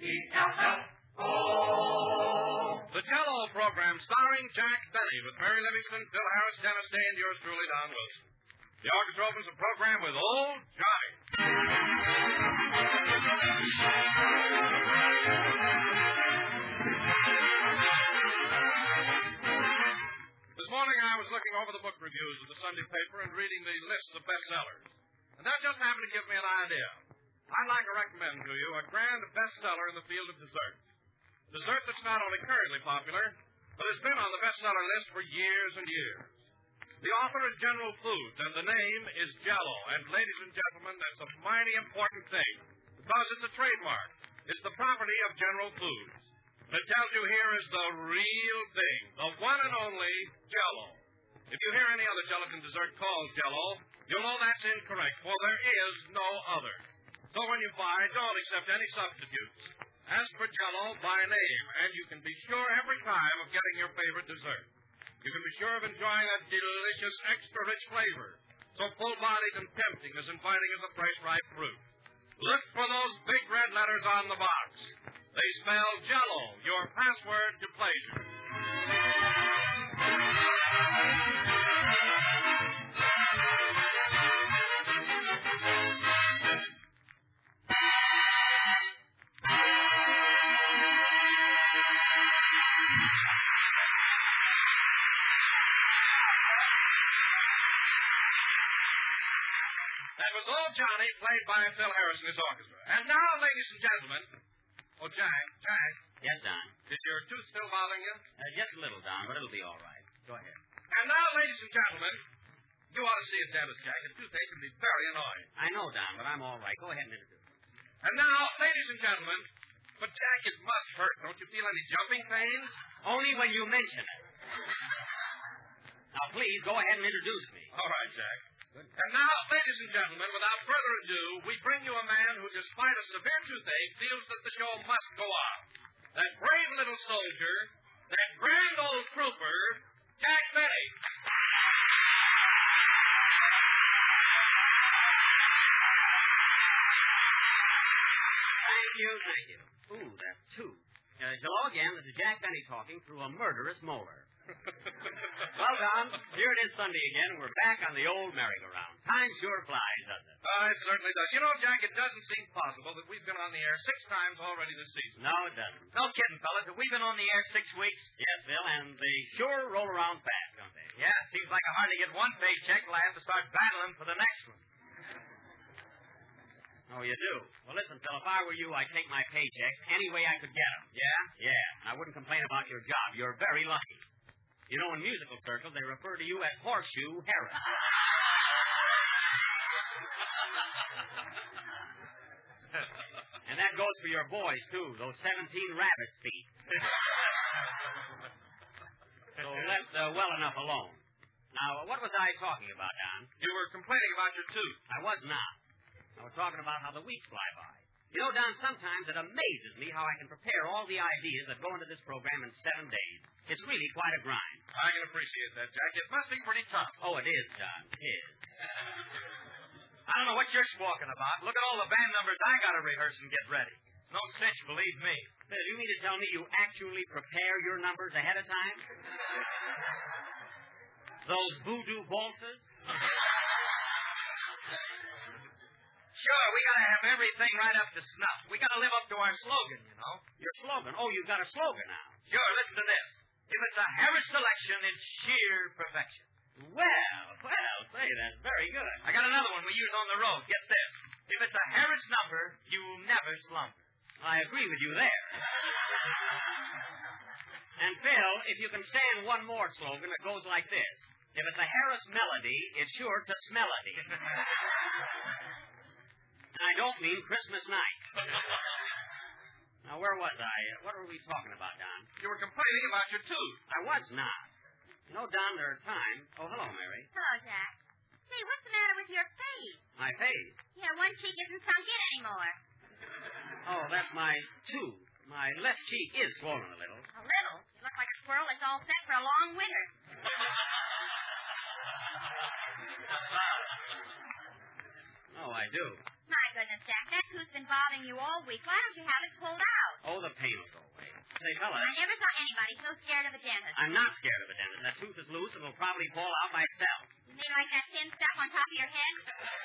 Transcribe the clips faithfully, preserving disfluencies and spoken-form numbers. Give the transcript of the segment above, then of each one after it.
E L L O. The Jell-O program starring Jack Benny with Mary Livingston, Phil Harris, Dennis Day, and yours truly, Don Wilson. The orchestra opens the program with Old Johnny. This morning I was looking over the book reviews of the Sunday paper and reading the lists of bestsellers. And that just happened to give me an idea. I'd like to recommend to you a grand bestseller in the field of desserts. Dessert that's not only currently popular, but has been on the bestseller list for years and years. The author is General Foods, and the name is Jell-O. And ladies and gentlemen, that's a mighty important thing, because it's a trademark. It's the property of General Foods. And it tells you here is the real thing, the one and only Jell-O. If you hear any other gelatin dessert called Jell-O, you'll know that's incorrect, for there is no other. So when you buy, don't accept any substitutes. Ask for Jell-O by name, and you can be sure every time of getting your favorite dessert. You can be sure of enjoying that delicious, extra-rich flavor, so full-bodied and tempting as inviting as a fresh, ripe fruit. Look for those big red letters on the box. They spell Jell-O, your password to pleasure. That was Old Johnny, played by Phil Harris and his orchestra. And now, ladies and gentlemen... Oh, Jack, Jack. Yes, Don. Is your tooth still bothering you? Uh, just a little, Don, but it'll be all right. Go ahead. And now, ladies and gentlemen, you ought to see a dentist, Jack. A toothache can be very annoying. I know, Don, but I'm all right. Go ahead and introduce me. And now, ladies and gentlemen, but Jack, it must hurt. Don't you feel any jumping pains? Only when you mention it. Now, please, go ahead and introduce me. All right, Jack. Good. And now, ladies and gentlemen, without further ado, we bring you a man who, despite a severe toothache, feels that the show must go on. That brave little soldier, that grand old trooper, Jack Benny. Thank you, thank you. Ooh, that tooth. Uh, hello again. This is Jack Benny talking through a murderous molar. Well, Don, here it is Sunday again, and we're back on the old merry-go-round. Time sure flies, doesn't it? Oh, it certainly does. You know, Jack, it doesn't seem possible that we've been on the air six times already this season. No, it doesn't. No kidding, fellas. Have we been on the air six weeks? Yes, Phil, and they sure roll around fast, don't they? Yeah, seems like I hardly get one paycheck till I have to start battling for the next one. Oh, you do? Well, listen, Phil, if I were you, I'd take my paychecks any way I could get them. Yeah? Yeah, and I wouldn't complain about your job. You're very lucky. You know, in musical circles, they refer to you as Horseshoe Harris. And that goes for your boys, too, those seventeen rabbit's feet. So let uh, well enough alone. Now, what was I talking about, Don? You were complaining about your tooth. I was not. I was talking about how the weeks fly by. You know, Don, sometimes it amazes me how I can prepare all the ideas that go into this program in seven days. It's really quite a grind. I can appreciate that, Jack. It must be pretty tough. Oh, it is, Don. It is. I don't know what you're squawking about. Look at all the band numbers I got to rehearse and get ready. It's no cinch, believe me. Phil, you mean to tell me you actually prepare your numbers ahead of time? Those voodoo waltzes? Sure, we got to have everything right up to snuff. We got to live up to our slogan, you know. Your slogan? Oh, you've got a slogan now. Sure, listen to this. If it's a Harris selection, it's sheer perfection. Well, well, say, that's very good. I got another one we use on the road. Get this. If it's a Harris number, you never slumber. I agree with you there. And, Phil, if you can stand one more slogan, it goes like this. If it's a Harris melody, it's sure to smell-ody. And I don't mean Christmas night. Now, where was I? What were we talking about, Don? You were complaining about your tooth. I was not. You know, Don, there are times... Oh, hello, Mary. Hello, Jack. Say, what's the matter with your face? My face? Yeah, one cheek isn't sunk in anymore. Oh, that's my tooth. My left cheek is swollen a little. A little? You look like a squirrel that's all set for a long winter. Oh, I do. My goodness, Jack, that tooth's been bothering you all week. Why don't you have it pulled out? Oh, the pain will go away. Say, fella. I never saw anybody so scared of a dentist. I'm not scared of a dentist. That tooth is loose and will probably fall out by itself. You mean like that thin stuff on top of your head?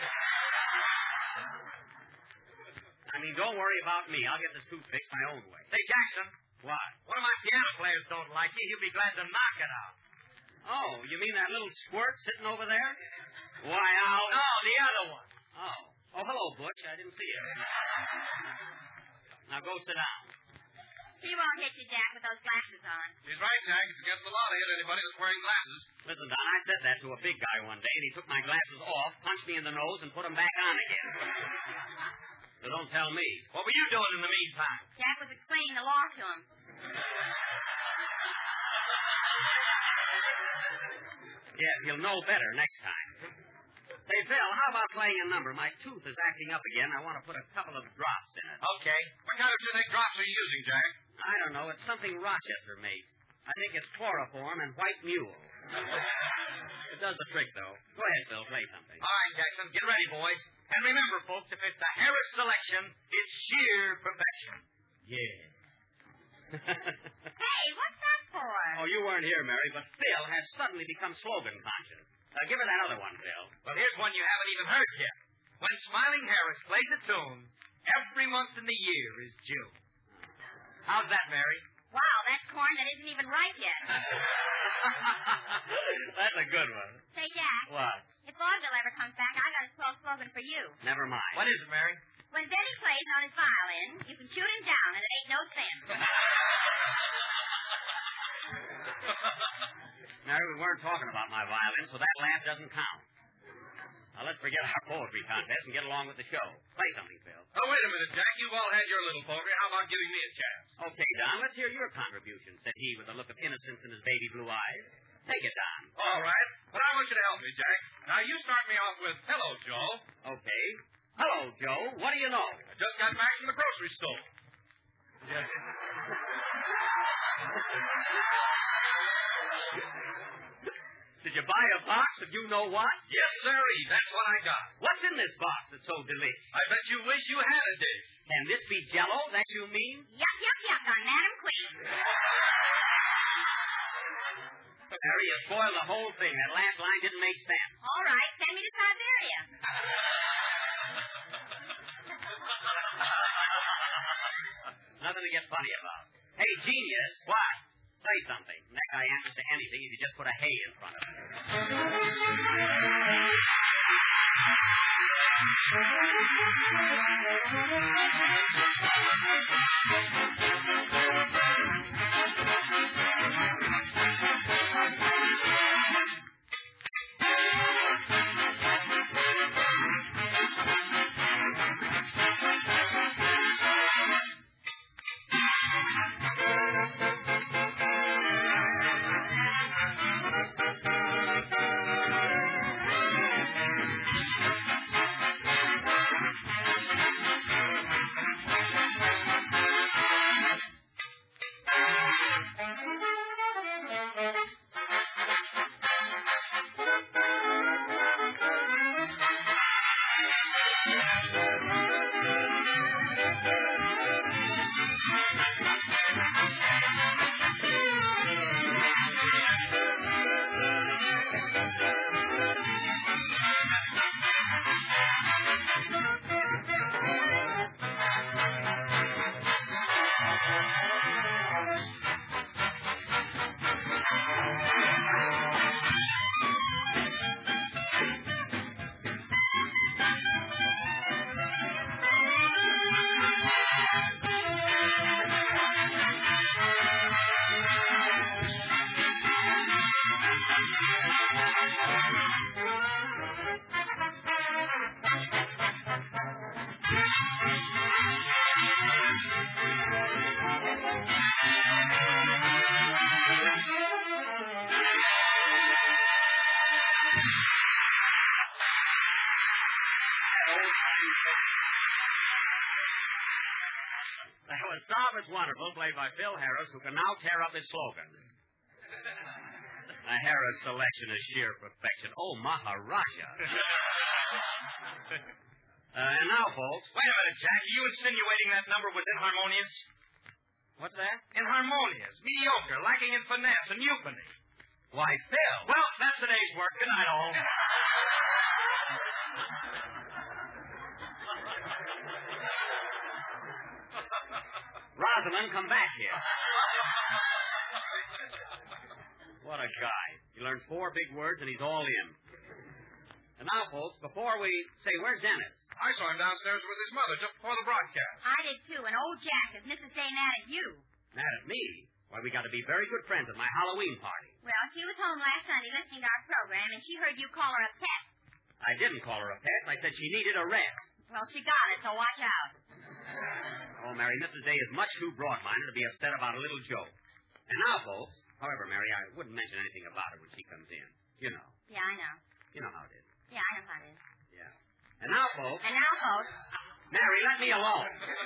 I mean, don't worry about me. I'll get this tooth fixed my own way. Say, Jackson. What? One of my piano players don't like you. He'll be glad to knock it out. Oh, you mean that little squirt sitting over there? Why, I'll... No, the other one. Oh. Oh, hello, Butch. I didn't see you. Now go sit down. He won't hit you, Jack, with those glasses on. He's right, Jack. It's against the law to hit anybody that's wearing glasses. Listen, Don, I said that to a big guy one day, and he took my glasses off, punched me in the nose, and put them back on again. So don't tell me. What were you doing in the meantime? Jack was explaining the law to him. Yeah, he'll know better next time. Say, Phil, how about playing a number? My tooth is acting up again. I want to put a couple of drops in it. Okay. What kind of genetic drops are you using, Jack? I don't know. It's something Rochester makes. I think it's chloroform and white mule. It does the trick, though. Go ahead, Phil. Play something. All right, Jackson. Get ready, boys. And remember, folks, if it's a Harris selection, it's sheer perfection. Yeah. Hey, what's that for? Oh, you weren't here, Mary, but Phil has suddenly become slogan conscious. Uh, give her that other one, Phil. Well, here's one you haven't even heard yet. When Smiling Harris plays a tune, every month in the year is June. How's that, Mary? Wow, that's corn that isn't even ripe yet. That's a good one. Say, Jack. What? If vaudeville ever comes back, I got a swell slogan for you. Never mind. What is it, Mary? When Benny plays on his violin, you can shoot him down, and it ain't no sin. Mary, we weren't talking about my violin, so that laugh doesn't count. Now, let's forget our poetry contest and get along with the show. Play something, Phil. Oh, wait a minute, Jack. You've all had your little poker. How about giving me a chance? Okay, Don, let's hear your contribution, said he with a look of innocence in his baby blue eyes. Take it, Don. All right. But I want you to help me, Jack. Now, you start me off with, hello, Joe. Okay. Hello, Joe. What do you know? I just got back from the grocery store. Yes. Did you buy a box of you know what? Yes, sirree. That's what I got. What's in this box that's so delicious? I bet you wish you had a dish. Can this be Jell-O, that you mean? Yuck, yuck, yuck on Madam Queen. Harry, you spoiled the whole thing. That last line didn't make sense. All right, send me to Siberia. Nothing to get funny about. Hey, genius. What? Say something. That guy answers to anything if you just put a hay in front of him. That was Stop It's Wonderful, played by Phil Harris, who can now tear up his slogan. The Harris selection is sheer perfection. Oh, Maharaja. uh, and now, folks... Wait a minute, Jack. Are you insinuating that number was inharmonious? What's that? Inharmonious, mediocre, lacking in finesse and euphony. Why, Phil. Well, that's today's work. Good night, all. Rosamond, come back here. What a guy. He learned four big words, and he's all in. And now, folks, before we say, where's Dennis? I saw him downstairs with his mother just before the broadcast. I did, too. And old Jack is Missus Day mad at you. Mad at me? Why, we got to be very good friends at my Halloween party. Well, she was home last Sunday listening to our program, and she heard you call her a pest. I didn't call her a pest. I said she needed a rest. Well, she got it, so watch out. Oh, Mary, Missus Day is much too broad-minded to be upset about a little joke. And now, folks, however, Mary, I wouldn't mention anything about her when she comes in. You know. Yeah, I know. You know how it is. Yeah, I know how it is. Yeah. And now, folks... And now, folks... Mary, let me alone.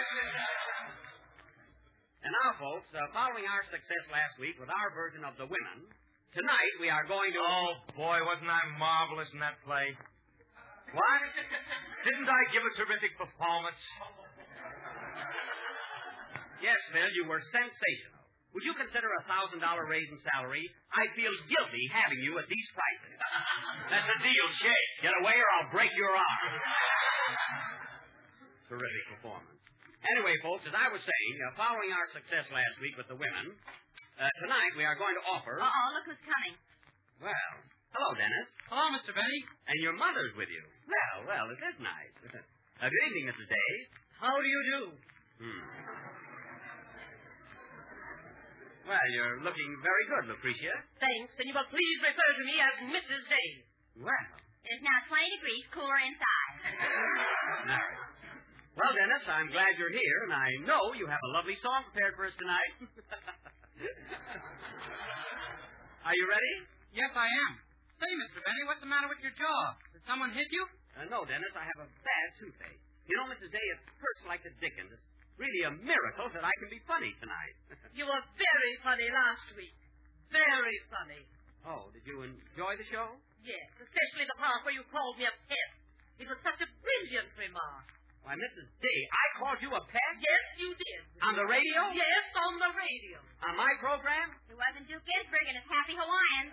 And now, folks, uh, following our success last week with our version of The Women, tonight we are going to... Oh, boy, wasn't I marvelous in that play? What? Didn't I give a terrific performance? Yes, Phil, you were sensational. Would you consider a one thousand dollars raise in salary? I feel guilty having you at these prices. That's a deal, Shake. Get away or I'll break your arm. Terrific performance. Anyway, folks, as I was saying, uh, following our success last week with The Women, uh, tonight we are going to offer... Uh-oh, look who's coming. Well, hello, Dennis. Hello, Mister Benny. And your mother's with you. Well, well, it is nice. Uh, good evening, Missus Day. How do you do? Hmm. Well, you're looking very good, Lucretia. Thanks, and you will please refer to me as Missus Day. Well. It is now twenty degrees cooler inside. Mary. Well, Dennis, I'm glad you're here, and I know you have a lovely song prepared for us tonight. Are you ready? Yes, I am. Say, Mister Benny, what's the matter with your jaw? Did someone hit you? Uh, no, Dennis, I have a bad toothache. You know, Missus Day, it hurts like the dickens. It's really a miracle that I can be funny tonight. You were very funny last week. Very funny. Oh, did you enjoy the show? Yes, especially the part where you called me a pest. It was such a brilliant remark. Why, Missus Day, I called you a pest? Yes, you did. On the radio? Yes, on the radio. On my program? It wasn't Duke Ginsburg and his Happy Hawaiians.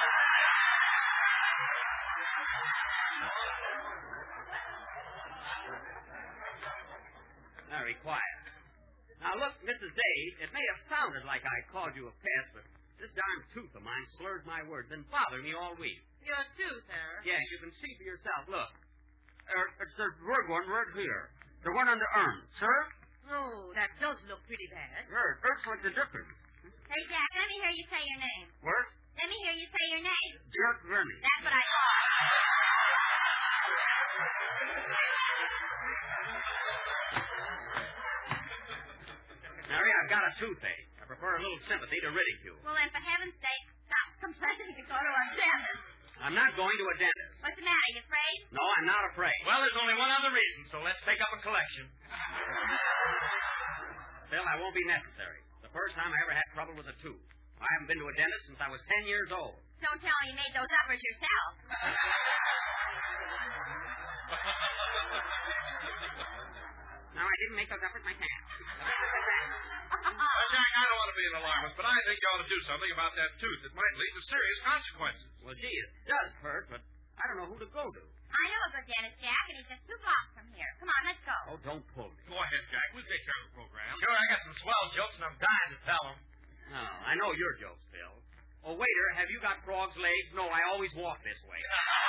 Very quiet. Now, look, Missus Day, it may have sounded like I called you a pest, but this darn tooth of mine slurs my words and bothered me all week. Your tooth, sir? Yes, you can see for yourself. Look. Er, it's the word one right here. The one on the urn. Sir? Oh, that does look pretty bad. Sir, it hurts like the difference. Hey, Jack, let me hear you say your name. What? Let me hear you say your name. Jack Rennie. That's what I thought. Mary, I've got a toothache. I prefer a little sympathy to ridicule. Well, then, for heaven's sake, stop complaining to go to a dentist. I'm not going to a dentist. What's the matter? You afraid? No, I'm not afraid. Well, there's only one other reason, so let's take up a collection. Phil, I won't be necessary. It's the first time I ever had trouble with a tooth. I haven't been to a dentist since I was ten years old. Don't tell me you made those uppers yourself. No, I didn't make those uppers myself. Well, Jack, I don't want to be an alarmist, but I think you ought to do something about that tooth. It might lead to serious consequences. Well, gee, it does hurt, but I don't know who to go to. I know a good dentist, Jack, and he's just two blocks from here. Come on, let's go. Oh, don't pull me. Go ahead, Jack. We'll take care of the program. Sure, I got some swell jokes, and I'm dying to tell them. No, I know your jokes, Phil. Oh, waiter, have you got frog's legs? No, I always walk this way.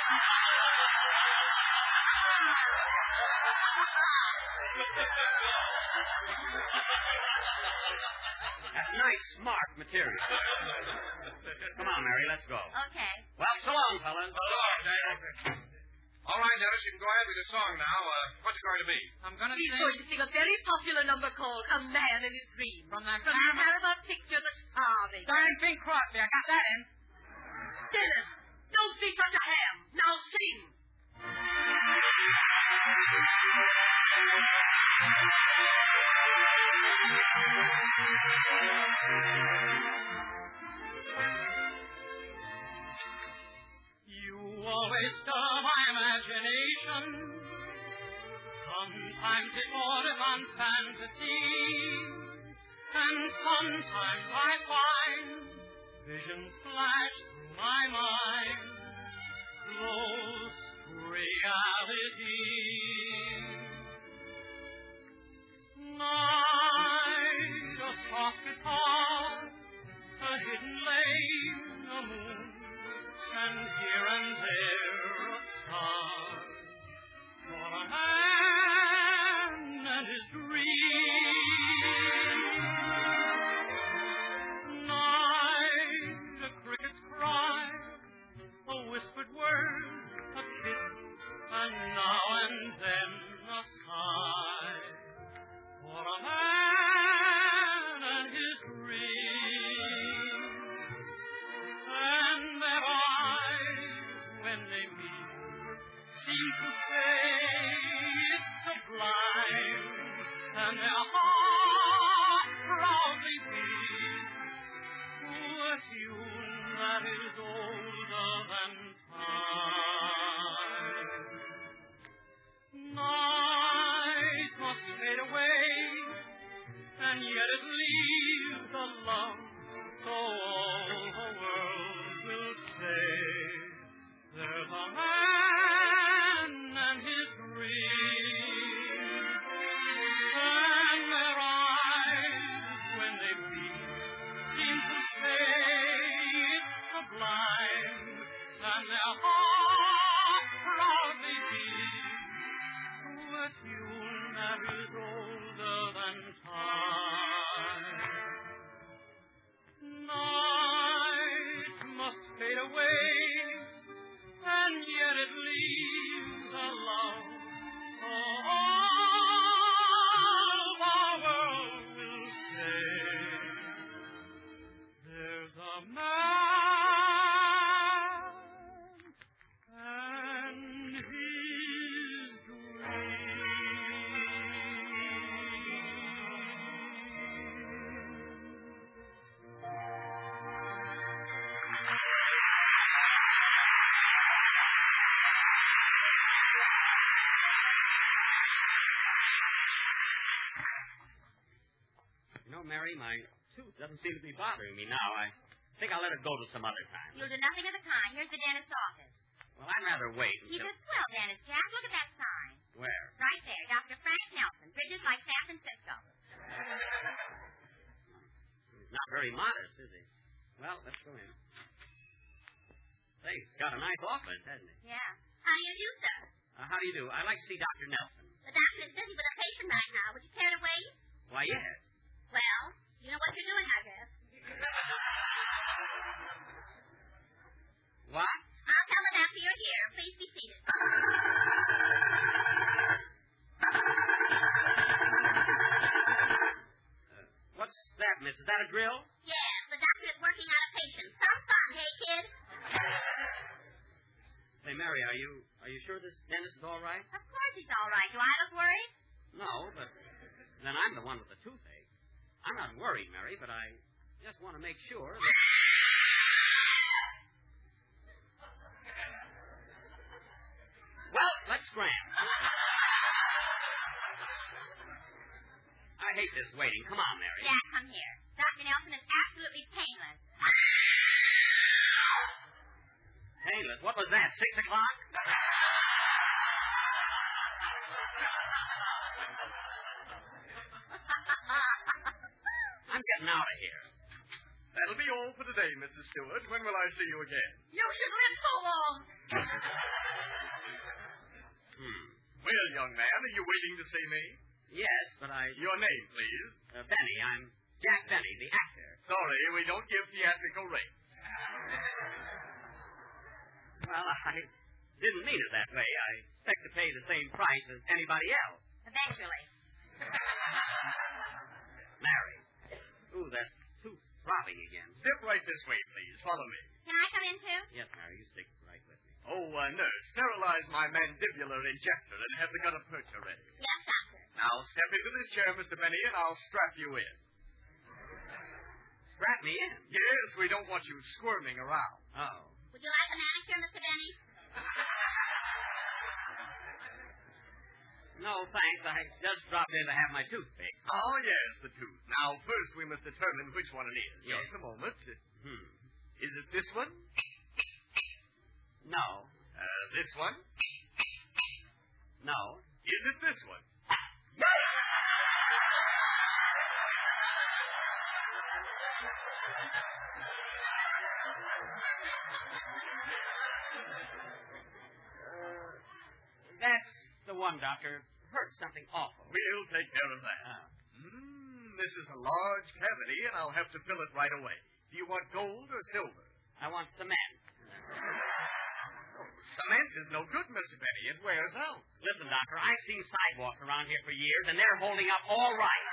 That's nice, smart material. Come on, Mary, let's go. Okay. Well, so long, fellas. So long, Jack. All right, Dennis, you can go ahead with your song now. Uh, what's it going to be? I'm going to He's sing... going to sing a very popular number called A Man in His Dream. From that From the Paramount picture, The Starving. Darn Bing Crosby, I got that in. Dennis, don't be such a ham. Now sing. You always stir my imagination. Sometimes it borders on fantasy, and sometimes I find visions flash through my mind, close to reality. Night, a soft guitar, a hidden lane, a moon, and here and there a star, for a man and his dream. Night, a cricket's cry, a whispered word, a kiss, and now and then a sigh, for a man and his dream. And their eyes, when they meet, seem to say it's sublime, and their hearts proudly beat to a tune that is older than time. Night must fade away, and yet it leaves a love so all the world will say there's a man and his dream. And their eyes, when they meet, seem to say it's sublime, and their hearts proudly beat to a tune that is older than time. Night must fade away, and yet it leaves a love so all the world will say there's a man and his dream. You know, Mary, my tooth doesn't seem to be bothering me now. I think I'll let it go to some other time. You'll do nothing of the kind. Here's the dentist's office. Well, I'd rather wait He's until... a swell dentist, Jack. Look at that sign. Where? Right there. Doctor Frank Nelson. Bridges like San Francisco. He's not very modest, is he? Well, let's go in. Say, he's got a nice office, hasn't he? Yeah. How do you do, sir? Uh, how do you do? I'd like to see Doctor Nelson. The doctor is busy with a patient right now. Would you care to wait? Why, yes. Well, you know what you're doing, I guess. What? I'll tell the doctor you're here. Please be seated. Uh, what's that, miss? Is that a drill? Yes, the doctor is working on a patient. Some fun, hey, kid? Say, Mary, are you are you sure this dentist is all right? Of course he's all right. Do I look worried? No, but then I'm the one with the toothache. I'm not worried, Mary, but I just want to make sure that... Well, let's scram. I hate this waiting. Come on, Mary. Jack, come here. Doctor Nelson is absolutely painless. Painless? What was that, six o'clock? I'm getting out of here. That'll be all for today, Missus Stewart. When will I see you again? You should live so long. Hmm. Well, young man, are you waiting to see me? Yes, but I... Your name, please. Uh, Benny. I'm Jack Benny, the actor. Sorry, we don't give theatrical rates. Well, I didn't mean it that way. I expect to pay the same price as anybody else. Eventually. Mary. Ooh, that tooth's throbbing again. Step right this way, please. Follow me. Can I come in, too? Yes, Mary, you stick right with me. Oh, uh, nurse, sterilize my mandibular injector and have the gutta percha ready. Yes, doctor. Now, step into this chair, Mister Benny, and I'll strap you in. Strap me in? Yes, we don't want you squirming around. Oh. Would you like a manicure, Mister Benny? No, thanks. I just dropped in to have my tooth fixed. Oh, yes, the tooth. Now, first we must determine which one it is. Yes. Just a moment. Hmm. Is it this one? No. Uh, this one? No. Is it this one? That's the one, Doctor. Hurt something awful. We'll take care of that. Oh. Mm, this is a large cavity, and I'll have to fill it right away. Do you want gold or silver? I want cement. Oh, cement is no good, Mister Benny. It wears out. Listen, Doctor, I've seen sidewalks around here for years, and they're holding up all right.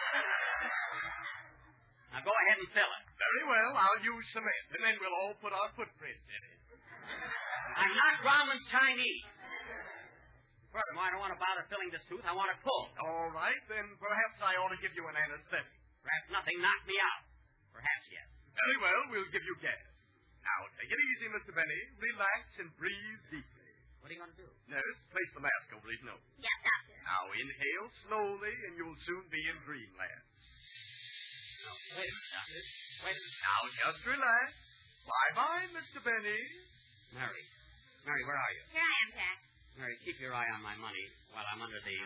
Now go ahead and fill it. Very well. I'll use cement, and then we'll all put our footprints in it. I'm not Grauman's Chinese. Furthermore, I don't want to bother filling this tooth. I want it full. All right, then perhaps I ought to give you an anesthetic. Perhaps nothing knocked me out. Perhaps yes. Very well, we'll give you gas. Now, take it easy, Mister Benny. Relax and breathe deeply. What are you going to do? Nurse, place the mask over his nose. Yes, doctor. Now, inhale slowly, and you'll soon be in dreamland. No, wait a minute, Doctor. Wait a minute. Now, just relax. Bye-bye, Mister Benny. Mary. Mary, where are you? Here I am, Jack. Mary, keep your eye on my money while I'm under the...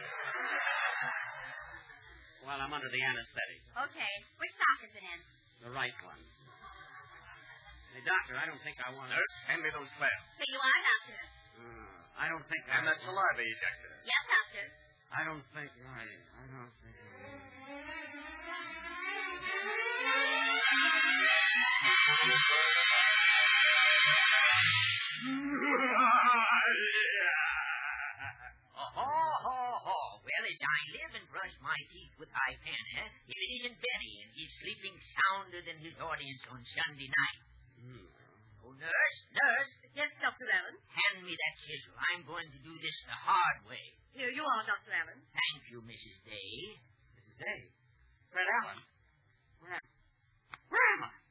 while I'm under the anesthetic. Okay. Which sock is it in? The right one. Hey, Doctor, I don't think I want to... Nurse, hand me those clamps. So you are, doctor? Uh, I don't think I... And that saliva ejector. Yes, doctor. I don't think I... I don't think Oh, ho, ho. Well, as I live and brush my teeth with Hypana, if it isn't Benny, and he's sleeping sounder than his audience on Sunday night. Hmm. Oh, nurse, nurse, Yes, Doctor Allen. hand me that chisel. I'm going to do this the hard way. Here you are, Doctor Allen. Thank you, Missus Day. Missus Day. Fred Allen. Where am, where am I?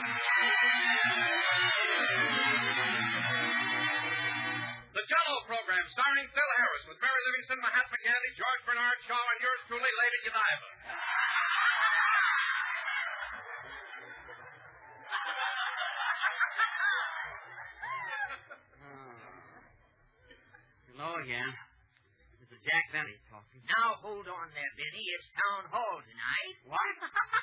The Jello program starring Phil Harris with Mary Livingston, Mahatma Gandhi, George Bernard Shaw, and yours truly, Lady Godiva. Hello again. This is Jack Benny talking. Now, hold on there, Benny. It's town hall tonight. What?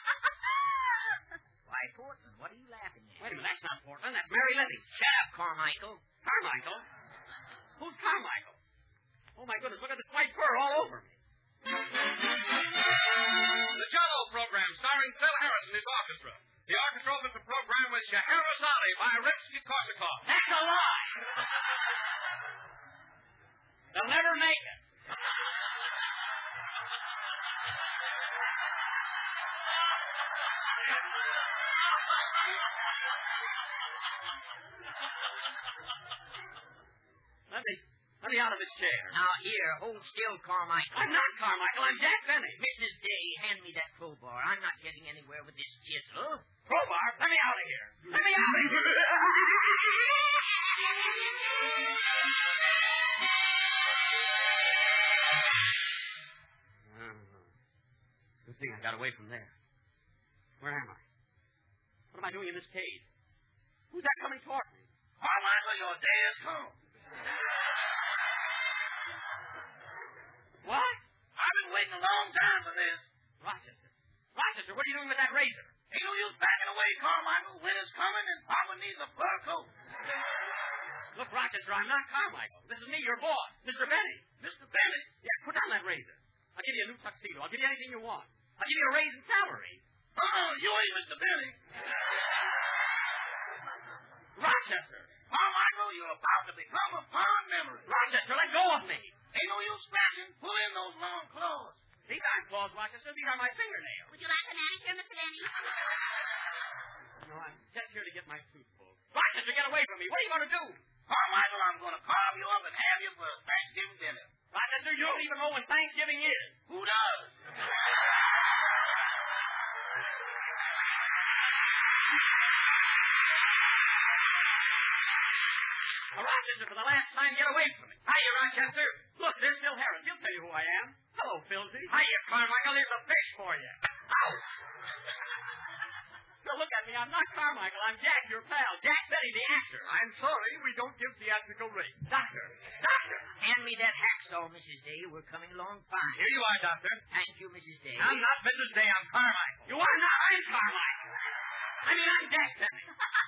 Why, Portland, what are you laughing at? Wait a minute, that's not Portland. That's Mary Livingston. Shut up, Carmichael. Carmichael? Who's Carmichael? Oh, my goodness, look at this white fur all over me. The Jello program starring Phil Harris and his orchestra. The orchestra opens the program with Scheherazade by Rimsky-Korsakov. That's a lie. They'll never make it. Let me, let me out of this chair. Now, here, hold still, Carmichael. I'm not Carmichael. I'm Jack Benny. Missus Day, hand me that crowbar. I'm not getting anywhere with this chisel. Crowbar, let me out of here. Let me out of here. Oh, good thing I got away from there. Where am I? What am I doing in this cage? Who's that coming toward me? Carmichael, your day has come. What? I've been waiting a long time for this. Rochester. Rochester, what are you doing with that razor? Ain't no use backing away, Carmichael. Winter's coming, and Papa needs a fur coat. Look, Rochester, I'm not Carmichael. This is me, your boss, Mister Benny. Mister Benny? Yeah, put down that razor. I'll give you a new tuxedo. I'll give you anything you want. I'll give you a raise in salary. Uh-uh, you ain't Mister Benny. Rochester. Carmichael, you're about to become a fond memory. Rochester, let go of me. Ain't no use scratching. Pull in those long claws. These aren't claws, Rochester. These are my fingernails. Would you like a manicure, Mister Benny? No, I'm just here to get my tooth pulled. Rochester, get away from me. What are you going to do? Carmichael, I'm going to carve you up and have you for Thanksgiving dinner. Rochester, you don't even know when Thanksgiving is. Who does? Now, Rochester, for the last time, get away from me. Hiya, Rochester. Look, there's Phil Harris. He'll tell you who I am. Hello, Philsy. Hiya, Carmichael. Here's a fish for you. Ouch! So look at me. I'm not Carmichael. I'm Jack, your pal. Jack Benny, the actor. I'm sorry, we don't give theatrical rates. Doctor. Doctor. Hand me that hacksaw, Missus Day. We're coming along fine. Here you are, Doctor. Thank you, Missus Day. I'm not Missus Day. I'm Carmichael. You are not. I'm Carmichael. I mean, I'm Jack Benny.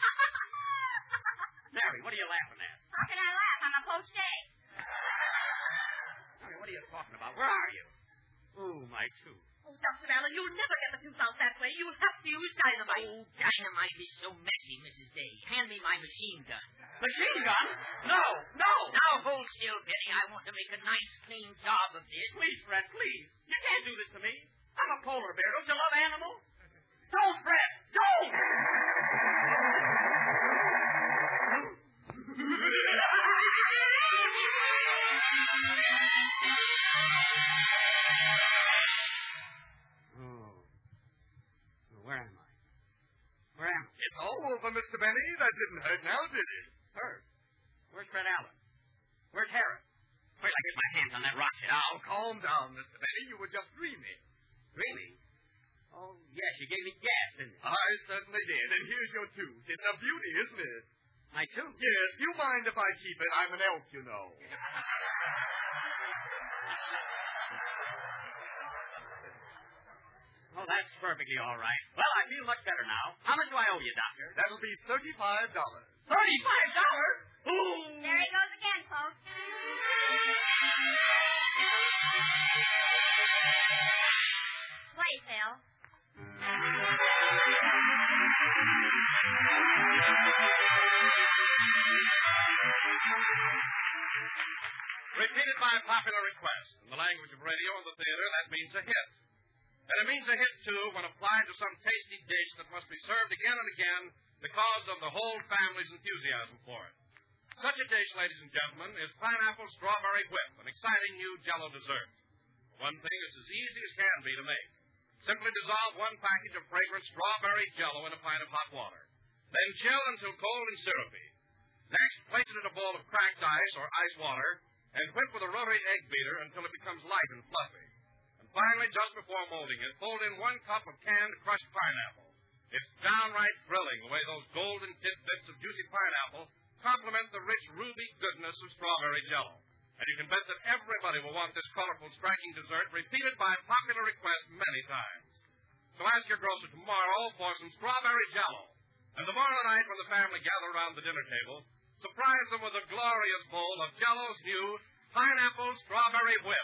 Mary, what are you laughing at? How can I laugh? I'm a poached egg. Mary, what are you talking about? Where are you? Ooh, my tooth. Oh, Doctor Allen, you'll never get the tooth out that way. You'll have to use dynamite. Oh, dynamite is so messy, Missus Day. Hand me my machine gun. Machine gun? No, no. Now hold still, Benny. I want to make a nice, clean job of this. Please, Fred, please. You can't do this to me. I'm a polar bear. Don't you love animals? Don't, Fred. Don't! Oh. Where am I? Where am I? It's all over, Mister Benny. That didn't hurt now, did it? Hurt? Where's Fred Allen? Where's Harris? Wait till I get my hands on that rocket. Now, calm down, Mister Benny. You were just dreaming. Dreaming? Oh, yes, you gave me gas, didn't you? I certainly did. And here's your tooth. It's a beauty, isn't it? My tooth? Yes. Do you mind if I keep it? I'm an elf, you know. Oh, that's perfectly all right. Well, I feel much better now. How much do I owe you, Doctor? That'll be thirty-five dollars. Thirty-five dollars? Ooh! There he goes again, folks. Play, Phil. Repeated by popular request. In the language of radio and the theater, that means a hit. And it means a hit, too, when applied to some tasty dish that must be served again and again because of the whole family's enthusiasm for it. Such a dish, ladies and gentlemen, is pineapple strawberry whip, an exciting new Jell-O dessert. One thing that's as easy as can be to make. Simply dissolve one package of fragrant strawberry Jell-O in a pint of hot water. Then chill until cold and syrupy. Next, place it in a bowl of cracked ice or ice water and whip with a rotary egg beater until it becomes light and fluffy. And finally, just before molding it, fold in one cup of canned crushed pineapple. It's downright thrilling the way those golden tidbits of juicy pineapple complement the rich ruby goodness of strawberry Jell-O. And you can bet that everybody will want this colorful, striking dessert repeated by popular request many times. So ask your grocer tomorrow for some strawberry Jell-O. And tomorrow night, when the family gather around the dinner table, surprise them with a glorious bowl of Jell-O's new pineapple strawberry whip.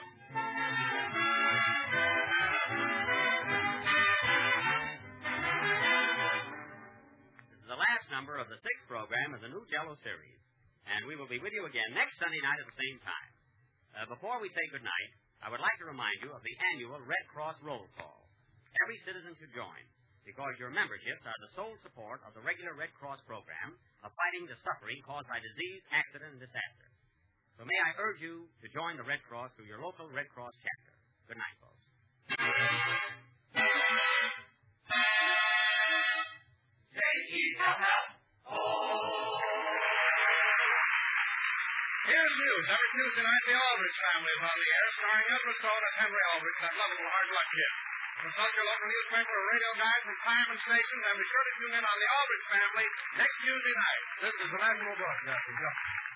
This is the last number of the sixth program of the new Jell-O series. And we will be with you again next Sunday night at the same time. Uh, before we say goodnight, I would like to remind you of the annual Red Cross roll call. Every citizen should join, because your memberships are the sole support of the regular Red Cross program of fighting the suffering caused by disease, accident, and disaster. So may I urge you to join the Red Cross through your local Red Cross chapter. Good night, folks. Here's news. Every Tuesday night, the Aldrich family is on the air, starring Edward Stone and Henry Aldrich, that lovable hard luck kid. Consult your local newspaper or radio guide from time and stations, and be sure to tune in on the Aldrich family next Tuesday night. This is the National Broadcasting Company.